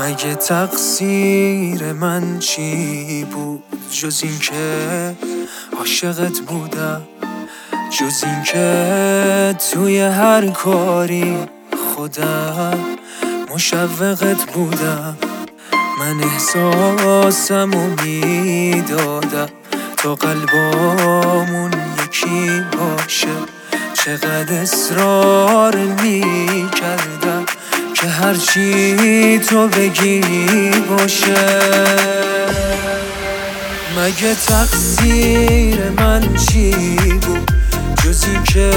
مگه تقصیر من چی بود جز این که عاشقت بودم، جز این که توی هر کاری خودم مشوقت بودم. من احساسمو میدادم تا قلبامون یکی باشه، چقدر اصرار میکردم که هرچی تو بگی باشه. مگه تقصیر من چی بود جز این که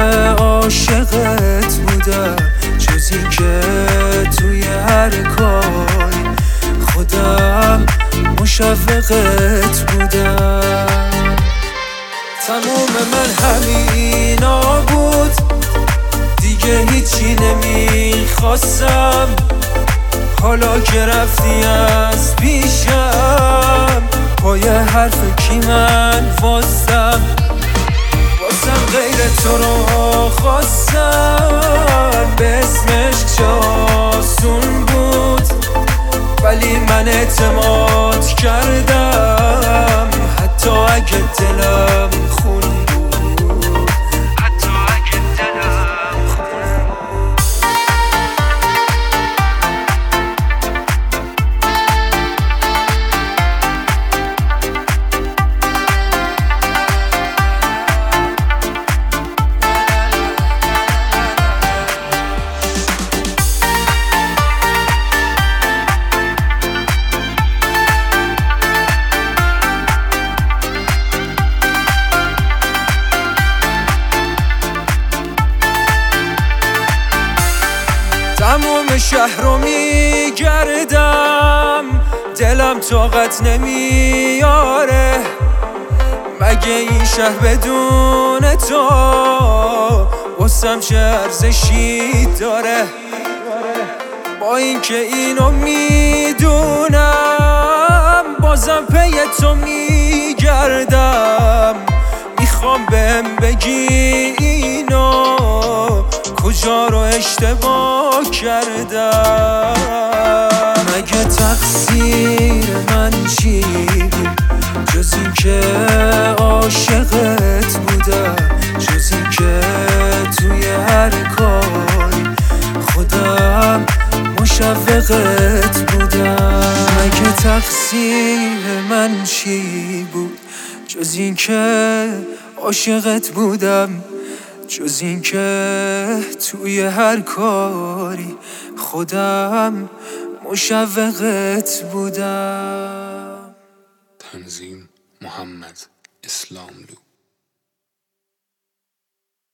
عاشقت بودم، جز این که توی هر کاری خودم مشوقت بودم. تموم من همینا بود، دیگه هیچی نمیخواستم. حالا که رفتی از پیشم، پای حرف کی من واسم غیر تو رو خواستم. به اسمش چه آسون بود، ولی من اعتماد کردم حتی اگه دلم خون بود، حتی اگه دلم خون بود. تموم شهر رو میگردم، دلم طاقت نمیاره. مگه این شهر بدون تو واسم چه ارزشی داره؟ با اینکه اینو میدونم بازم پی تو میگردم. میخوام بهم بگی اینو کجا رو اشتباه کردم. مگه تقصیر من چی بود جز این که عاشقت بودم، جز این که توی هر کاری خودم مشوقت بودم. مگه تقصیر من چی بود جز این که عاشقت بودم، جز این که توی هر کاری خودم مشوقت بودم. تنظیم محمد اسلاملو.